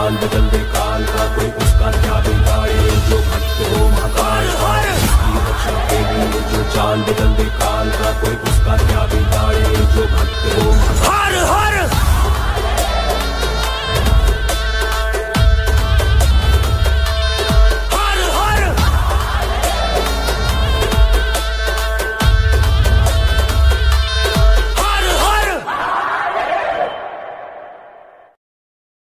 चाल बदल दे काल का, कोई उसका क्या बिगाड़े जो भक्त हो महाकाल का। इसकी रक्षा के लिए जो चाल बदल दे काल का, कोई उसका क्या बिगाड़े जो भक्त हो